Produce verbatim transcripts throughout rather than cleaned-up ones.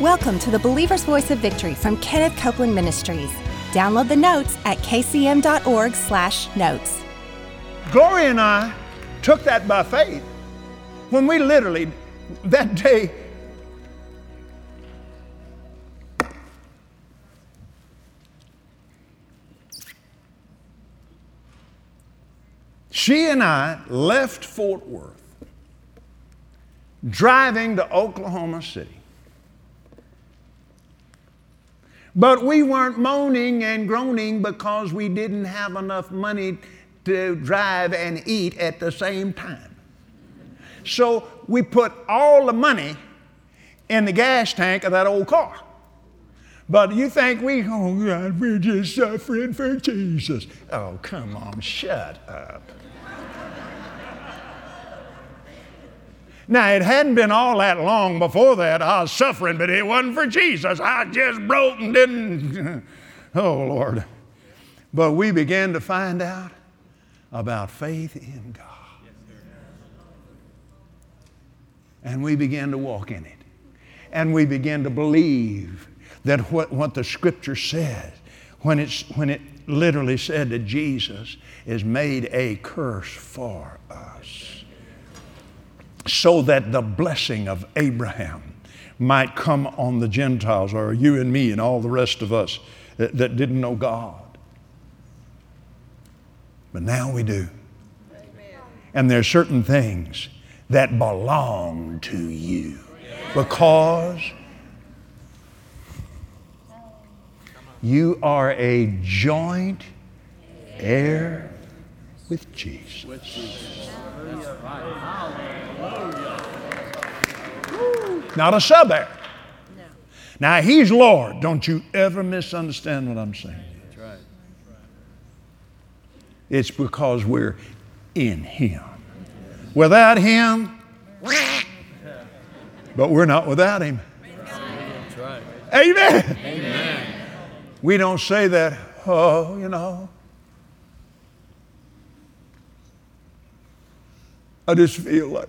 Welcome to the Believer's Voice of Victory from Kenneth Copeland Ministries. Download the notes at kcm.org slash notes. Gloria and I took that by faith when we literally, that day, she and I left Fort Worth, driving to Oklahoma City. But we weren't moaning and groaning because we didn't have enough money to drive and eat at the same time. So we put all the money in the gas tank of that old car. But you think we, oh God, we're just suffering for Jesus. Oh, come on, shut up. Now, it hadn't been all that long before that I was suffering, but it wasn't for Jesus. I just broke and didn't. Oh, Lord. But we began to find out about faith in God. And we began to walk in it. And we began to believe that what, what the Scripture said, when, it's, when it literally said that Jesus is made a curse for us, so that the blessing of Abraham might come on the Gentiles, or you and me and all the rest of us that, that didn't know God. But now we do. Amen. And there are certain things that belong to you because you are a joint heir with Jesus. With Jesus. That's right. Not a sub-heir. No. Now, He's Lord. Don't you ever misunderstand what I'm saying. That's right. It's because we're in Him. Without Him, but we're not without Him. That's right. Amen. Amen. We don't say that, oh, you know, I just feel like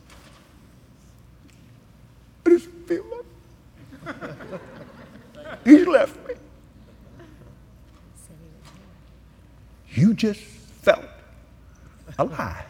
I just feel like He's left me. You just felt a lie.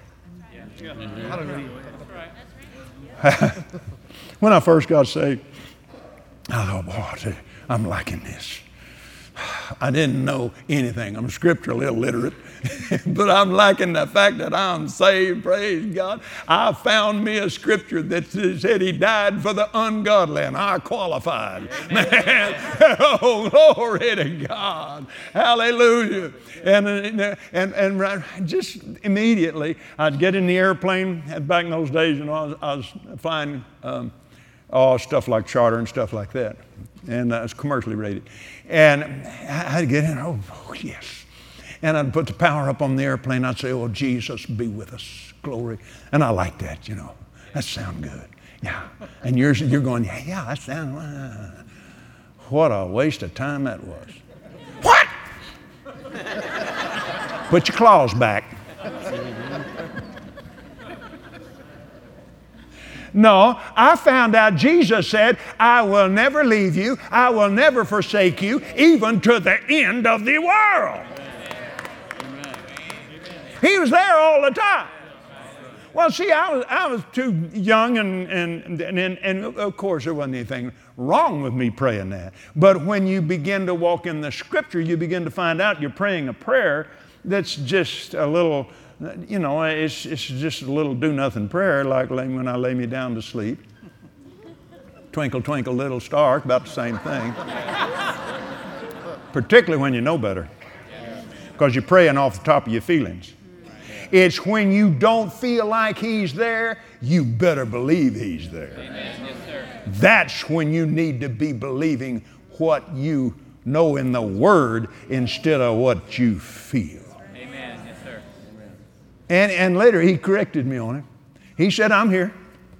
When I first got saved, I thought, boy, I'm liking this. I didn't know anything. I'm scripturally illiterate, but I'm liking the fact that I'm saved, praise God. I found me a scripture that said He died for the ungodly, and I qualified. Man, oh, glory to God. Hallelujah. And, and, and just immediately, I'd get in the airplane. Back in those days, you know, I was, I was flying um, oh, stuff like charter and stuff like that. And uh, it's commercially rated. And I'd get in, oh, oh, yes. And I'd put the power up on the airplane. I'd say, oh, Jesus, be with us. Glory. And I like that, you know. That sounds good. Yeah. And you're, you're going, yeah, yeah, that sounds, uh, what a waste of time that was. What? Put your claws back. No, I found out Jesus said, I will never leave you. I will never forsake you, even to the end of the world. Amen. He was there all the time. Well, see, I was, I was too young, and, and, and, and of course there wasn't anything wrong with me praying that. But when you begin to walk in the Scripture, you begin to find out you're praying a prayer that's just a little, you know, it's, it's just a little do-nothing prayer, like when I lay me down to sleep. Twinkle, twinkle, little star, about the same thing. Particularly when you know better, because you're praying off the top of your feelings. It's when you don't feel like He's there, you better believe He's there. Amen. Yes, sir. That's when you need to be believing what you know in the Word instead of what you feel. Amen. Yes, sir. And, and later He corrected me on it. He said, I'm here.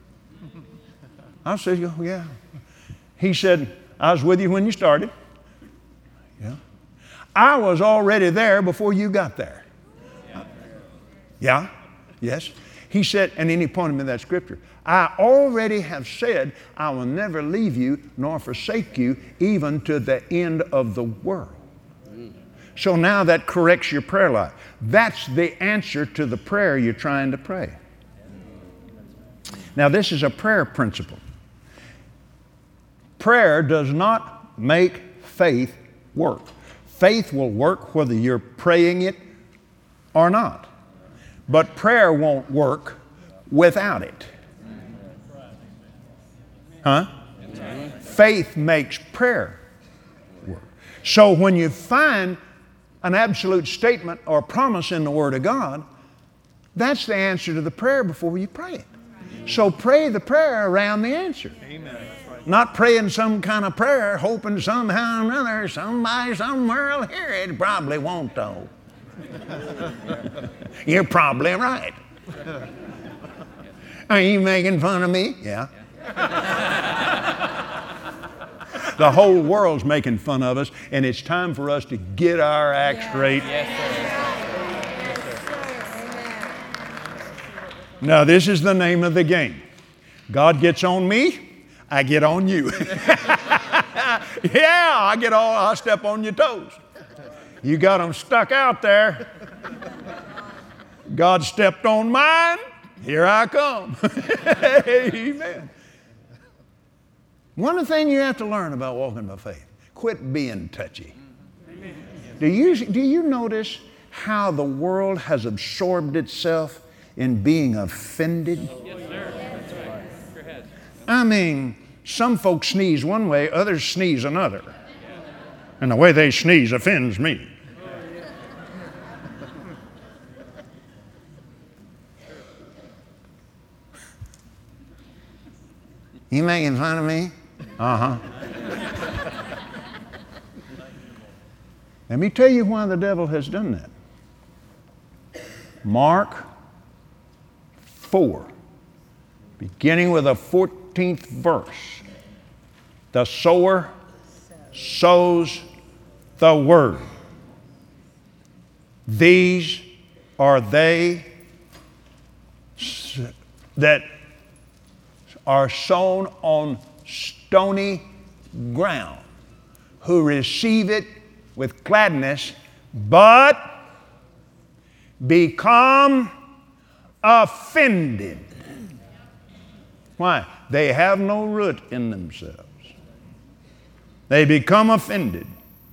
I said, oh, yeah. He said, I was with you when you started. Yeah. I was already there before you got there. Yeah? Yes. He said, and then he pointed me to that scripture, I already have said I will never leave you nor forsake you even to the end of the world. So now that corrects your prayer life. That's the answer to the prayer you're trying to pray. Now this is a prayer principle. Prayer does not make faith work. Faith will work whether you're praying it or not. But prayer won't work without it. Huh? Faith makes prayer work. So when you find an absolute statement or promise in the Word of God, that's the answer to the prayer before you pray it. So pray the prayer around the answer. Amen. Not praying some kind of prayer, hoping somehow or another somebody somewhere will hear it. Probably won't, though. You're probably right. Are you making fun of me? Yeah. The whole world's making fun of us, and it's time for us to get our act straight. Yes, sir. Now, this is the name of the game. God gets on me, I get on you. Yeah, I get all, I'll step on your toes. You got them stuck out there. God stepped on mine, here I come. Amen. One thing you have to learn about walking by faith, quit being touchy. Do you, do you notice how the world has absorbed itself in being offended? Yes, sir. That's right. Your head. I mean, some folks sneeze one way, others sneeze another. And the way they sneeze offends me. You making fun of me? Uh-huh. Let me tell you why the devil has done that. Mark four, beginning with the fourteenth verse. The sower sows the word. These are they that are sown on stony ground, who receive it with gladness, but become offended. Why? They have no root in themselves. They become offended.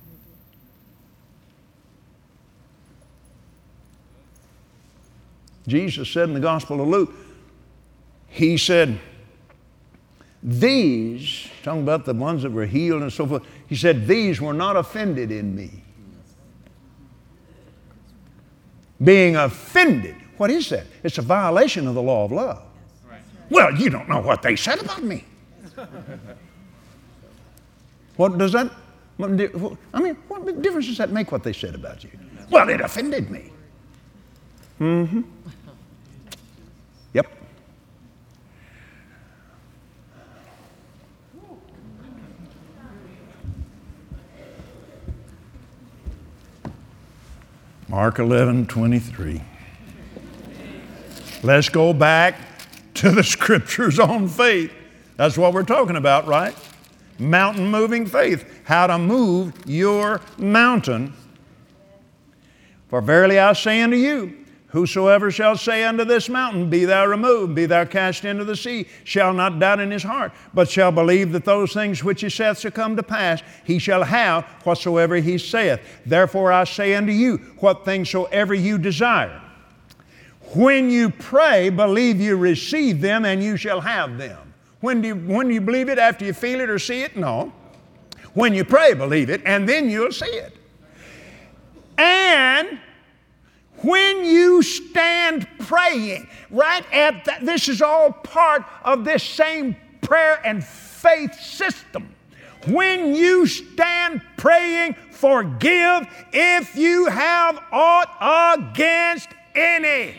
Jesus said in the Gospel of Luke, He said, these, talking about the ones that were healed and so forth, He said, these were not offended in me. Being offended, what is that? It's a violation of the law of love. Right. Well, you don't know what they said about me. What does that, I mean, what difference does that make what they said about you? Well, it offended me. Mm-hmm. Yep. Mark eleven twenty-three. Let's go back to the scriptures on faith. That's what we're talking about, right? Mountain moving faith. How to move your mountain. For verily I say unto you, whosoever shall say unto this mountain, be thou removed, be thou cast into the sea, shall not doubt in his heart, but shall believe that those things which he saith shall come to pass, he shall have whatsoever he saith. Therefore I say unto you, what things soever you desire. When you pray, believe you receive them, and you shall have them. When do you, when do you believe it? After you feel it or see it? No. When you pray, believe it, and then you'll see it. And when you stand praying, right at that, this is all part of this same prayer and faith system. When you stand praying, forgive if you have aught against any.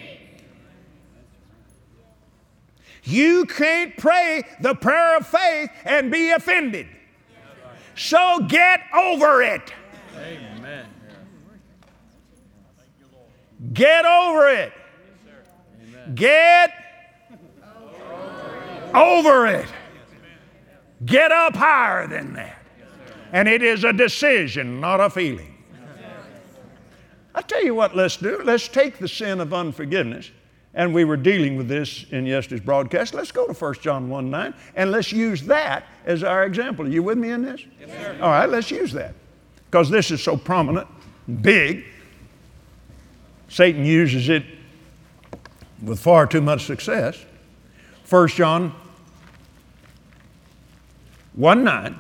You can't pray the prayer of faith and be offended. So get over it. Amen. Get over it. Yes, sir. Amen. Get over it. Get up higher than that. And it is a decision, not a feeling. I tell you what, let's do. Let's take the sin of unforgiveness, and we were dealing with this in yesterday's broadcast. Let's go to First John one nine, and let's use that as our example. Are you with me in this? Yes, sir. All right, let's use that. Because this is so prominent, big. Satan uses it with far too much success. First John one nine.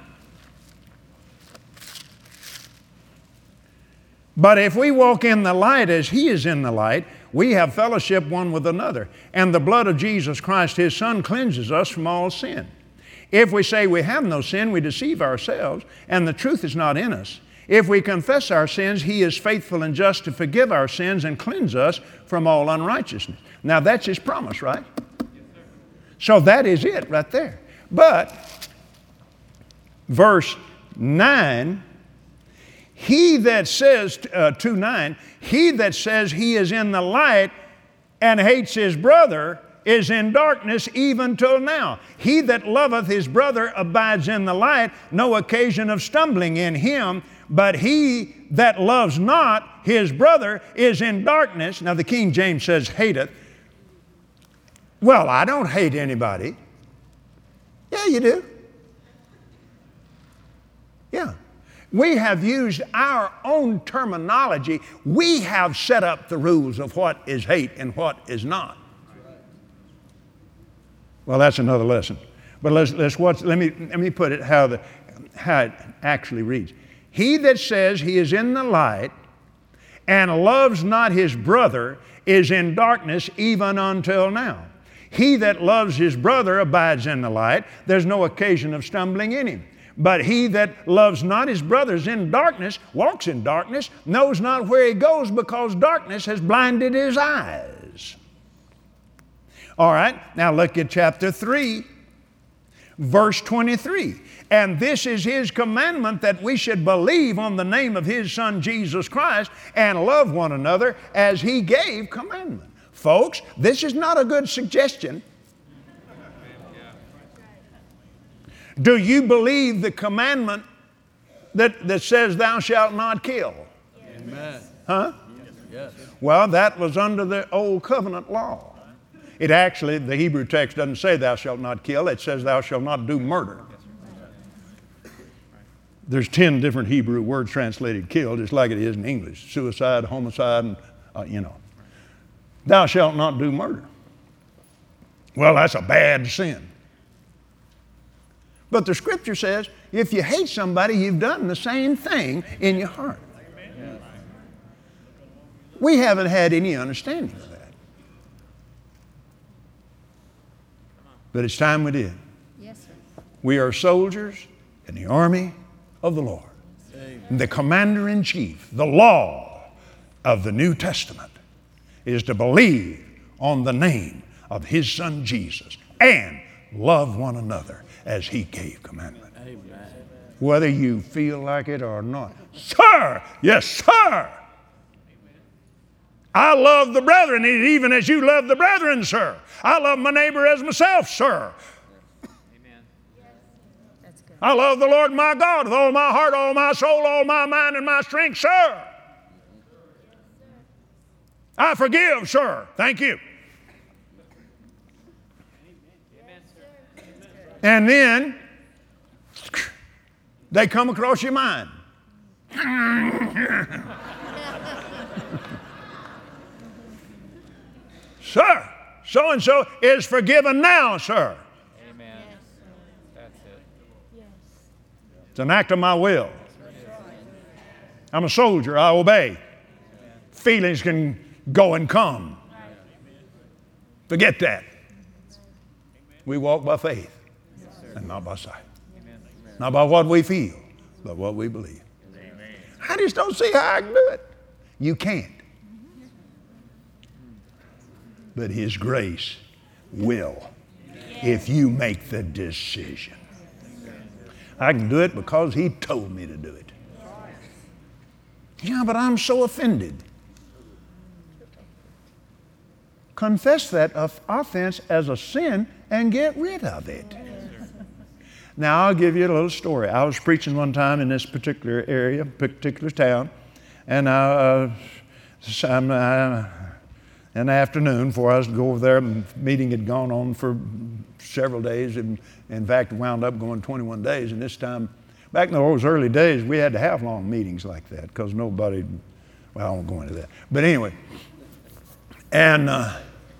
But if we walk in the light as He is in the light, we have fellowship one with another. And the blood of Jesus Christ, His Son, cleanses us from all sin. If we say we have no sin, we deceive ourselves, and the truth is not in us. If we confess our sins, He is faithful and just to forgive our sins and cleanse us from all unrighteousness. Now that's His promise, right? So that is it right there. But verse nine, he that says, uh, two nine, he that says he is in the light and hates his brother is in darkness even till now. He that loveth his brother abides in the light, no occasion of stumbling in him. But he that loves not his brother is in darkness. Now the King James says hateth. Well, I don't hate anybody. Yeah, you do. Yeah. We have used our own terminology. We have set up the rules of what is hate and what is not. Well, that's another lesson. But let's, let's watch, let me, let me put it how, the, how it actually reads. He that says he is in the light and loves not his brother is in darkness even until now. He that loves his brother abides in the light. There's no occasion of stumbling in him. But he that loves not his brother is in darkness, walks in darkness, knows not where he goes because darkness has blinded his eyes. All right, now look at chapter three, verse twenty-three. And this is His commandment, that we should believe on the name of His Son Jesus Christ and love one another as He gave commandment. Folks, this is not a good suggestion. Do you believe the commandment that, that says thou shalt not kill? Amen. Huh? Yes. Well, that was under the old covenant law. It actually, the Hebrew text doesn't say thou shalt not kill. It says thou shalt not do murder. There's ten different Hebrew words translated kill, just like it is in English. Suicide, homicide, and, uh, you know. Thou shalt not do murder. Well, that's a bad sin. But the Scripture says, if you hate somebody, you've done the same thing in your heart. We haven't had any understanding of that. But it's time we did. Yes, sir. We are soldiers in the army of the Lord. The commander-in-chief, the law of the New Testament is to believe on the name of His Son Jesus and love one another as He gave commandment. Amen. Whether you feel like it or not. Sir! Yes, sir! I love the brethren even as you love the brethren, sir. I love my neighbor as myself, sir. Amen. That's good. I love the Lord my God with all my heart, all my soul, all my mind, and my strength, sir. I forgive, sir. Thank you. And then they come across your mind. Sir, so-and-so is forgiven now, sir. Amen. That's it. Yes. It's an act of my will. I'm a soldier. I obey. Feelings can go and come. Forget that. We walk by faith and not by sight. Not by what we feel, but what we believe. I just don't see how I can do it. You can't. But His grace will, if you make the decision. I can do it because He told me to do it. Yeah, but I'm so offended. Confess that offense as a sin and get rid of it. Now, I'll give you a little story. I was preaching one time in this particular area, particular town, and I, uh, some, uh, in the afternoon, before I was to go over there, the meeting had gone on for several days, and in fact, wound up going twenty-one days. And this time, back in those early days, we had to have long meetings like that because nobody, well, I won't go into that. But anyway, and uh,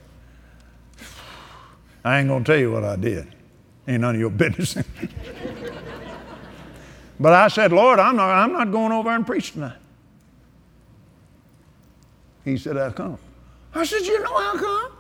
I ain't going to tell you what I did. Ain't none of your business. But I said, Lord, I'm not, I'm not going over and preach tonight. He said, how come? I said, you know how come?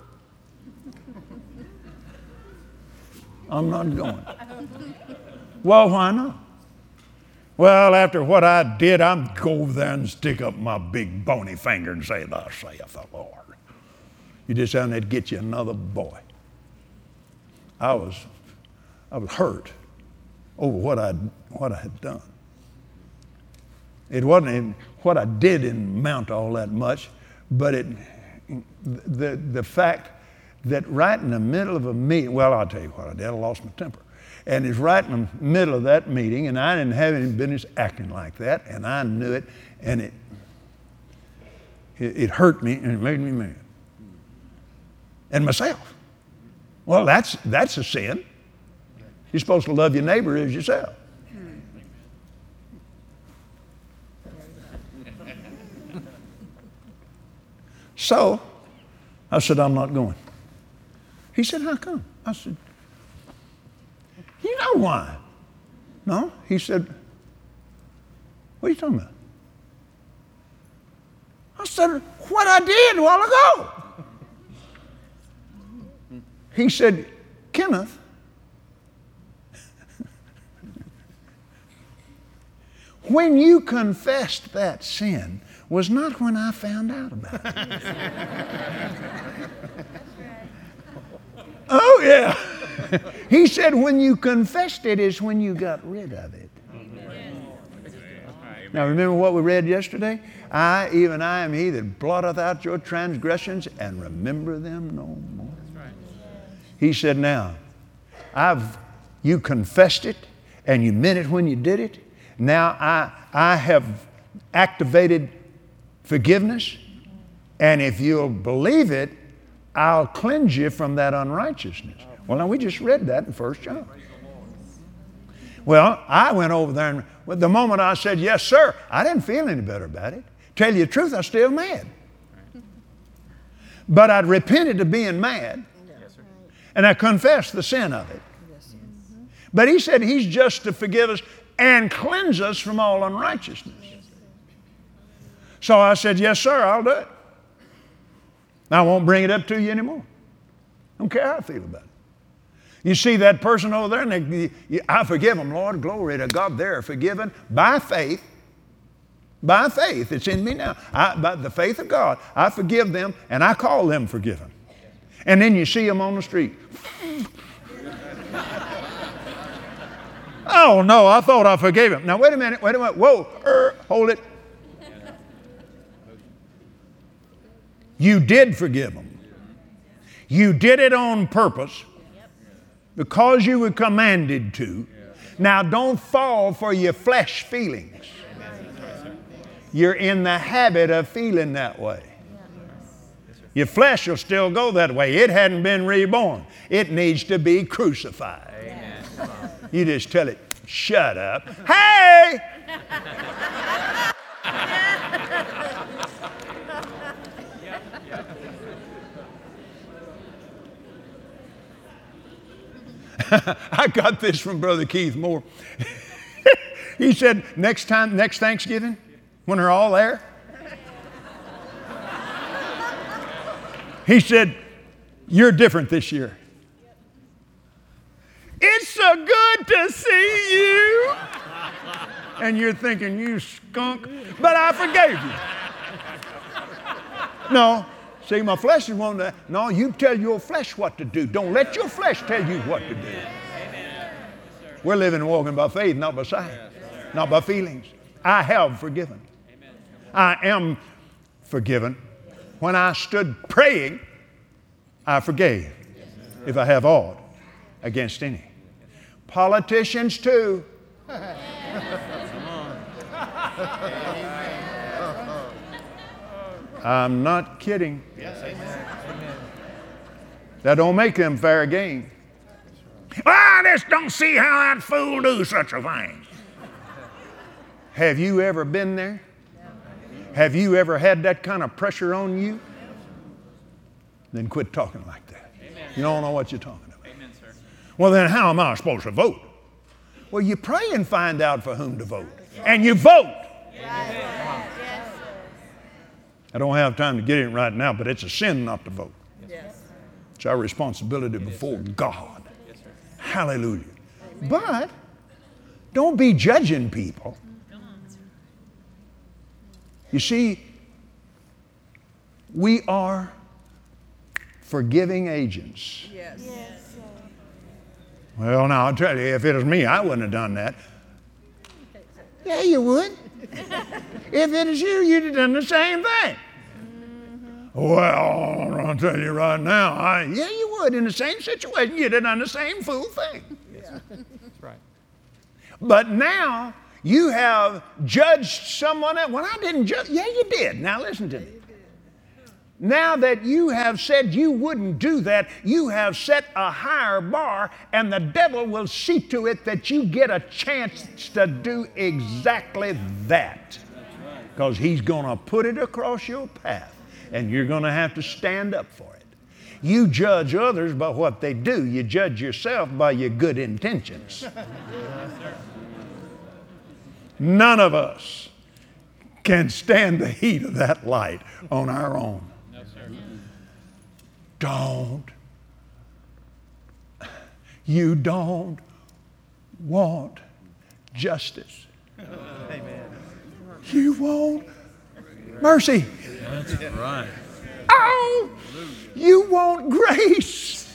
I'm not going. Well, why not? Well, after what I did, I'm go over there and stick up my big bony finger and say, thus saith the Lord. You just down there to get you another boy. I was I was hurt over what I what I had done. It wasn't even, what I did didn't amount to all that much, but it the the fact that right in the middle of a meeting, well, I'll tell you what I did. I lost my temper, and it's right in the middle of that meeting, and I didn't have any business acting like that, and I knew it, and it it, it hurt me, and it made me mad, and myself. Well, that's that's a sin. You're supposed to love your neighbor as yourself. So I said, I'm not going. He said, how come? I said, you know why? No? He said, what are you talking about? I said, what I did a while ago. He said, Kenneth, when you confessed that sin was not when I found out about it. Oh, yeah. He said, when you confessed it is when you got rid of it. Now, remember what we read yesterday? I, even I, am he that blotteth out your transgressions and remember them no more. He said, now, I've you confessed it and you meant it when you did it. Now I, I have activated forgiveness, and if you'll believe it, I'll cleanse you from that unrighteousness. Well, now we just read that in First John. Well, I went over there, and well, the moment I said, yes, sir, I didn't feel any better about it. Tell you the truth, I'm still mad. But I'd repented of being mad, and I confessed the sin of it. But he said he's just to forgive us and cleanse us from all unrighteousness. So I said, yes, sir, I'll do it. I won't bring it up to you anymore. I don't care how I feel about it. You see that person over there, and they, you, I forgive them, Lord, glory to God. They're forgiven by faith. By faith, it's in me now. I, by the faith of God, I forgive them, and I call them forgiven. And then you see them on the street. Oh, no, I thought I forgave him. Now, wait a minute, wait a minute. Whoa, er, hold it. You did forgive them. You did it on purpose because you were commanded to. Now, don't fall for your flesh feelings. You're in the habit of feeling that way. Your flesh will still go that way. It hadn't been reborn. It needs to be crucified. You just tell it, shut up. Hey! I got this from Brother Keith Moore. He said, next time, next Thanksgiving, when they're all there, he said, you're different this year. It's so good to see you. And you're thinking, you skunk, but I forgave you. No, see, my flesh is wanting to, no, you tell your flesh what to do. Don't let your flesh tell you what to do. We're living and walking by faith, not by sight, not by feelings. I have forgiven. I am forgiven. When I stood praying, I forgave if I have aught against any. Politicians too. I'm not kidding. That don't make them fair game. I just don't see how that fool do such a thing. Have you ever been there? Have you ever had that kind of pressure on you? Then quit talking like that. Amen. You don't know what you're talking about. Amen, sir. Well, then how am I supposed to vote? Well, you pray and find out for whom to vote. And you vote. I don't have time to get in right now, but it's a sin not to vote. Yes. It's our responsibility before God. Yes, sir. Hallelujah. But don't be judging people. You see, we are forgiving agents. Yes. Well, now I'll tell you, if it was me, I wouldn't have done that. Yeah, you would. If it was you, you'd have done the same thing. Well, I'll tell you right now, I, yeah, you would. In the same situation, you'd have done the same fool thing. That's right. But now you have judged someone else. Well, I didn't judge. Yeah, you did. Now listen to me. Now that you have said you wouldn't do that, you have set a higher bar, and the devil will see to it that you get a chance to do exactly that. Because he's going to put it across your path, and you're going to have to stand up for it. You judge others by what they do. You judge yourself by your good intentions. None of us can stand the heat of that light on our own. No, sir. Don't. You don't want justice. Amen. You want mercy. That's right. Oh, you want grace.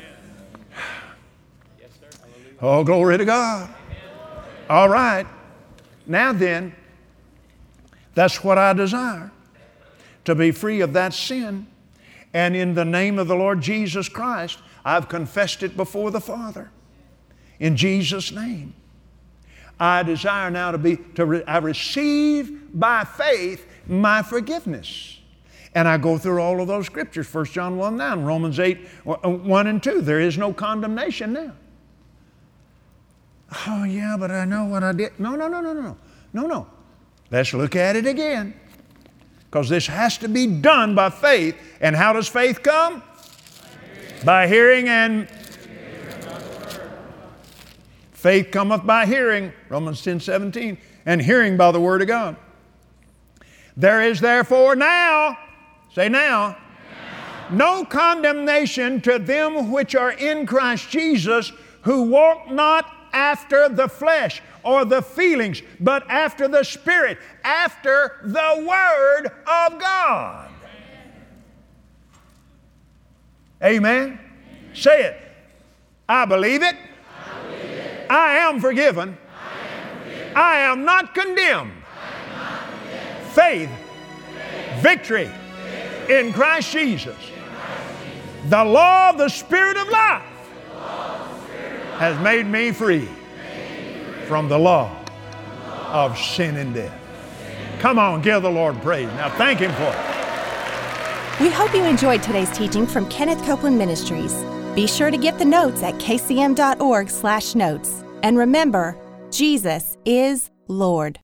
Yes, sir. Hallelujah. Oh, glory to God. All right. Now then, that's what I desire, to be free of that sin. And in the name of the Lord Jesus Christ, I've confessed it before the Father. In Jesus' name. I desire now to be, to re, I receive by faith my forgiveness. And I go through all of those scriptures, First John one nine, Romans eight one and two. There is no condemnation now. Oh, yeah, but I know what I did. No, no, no, no, no, no, no. Let's look at it again. Because this has to be done by faith. And how does faith come? By hearing, and faith cometh by hearing, Romans ten seventeen, and hearing by the word of God. There is therefore now, say now, no condemnation to them which are in Christ Jesus, who walk not after the flesh or the feelings, but after the Spirit, after the Word of God. Amen? Say it. I believe it. I, believe it. I am forgiven. I am, forgiven. I am not condemned. I am not condemned. Faith, Faith. Victory, Victory. In Christ Jesus. In Christ Jesus. The law of the Spirit of life Spirit of has made me free from the law of sin and death. Come on, give the Lord praise. Now thank Him for it. We hope you enjoyed today's teaching from Kenneth Copeland Ministries. Be sure to get the notes at k c m dot org slash notes. And remember, Jesus is Lord.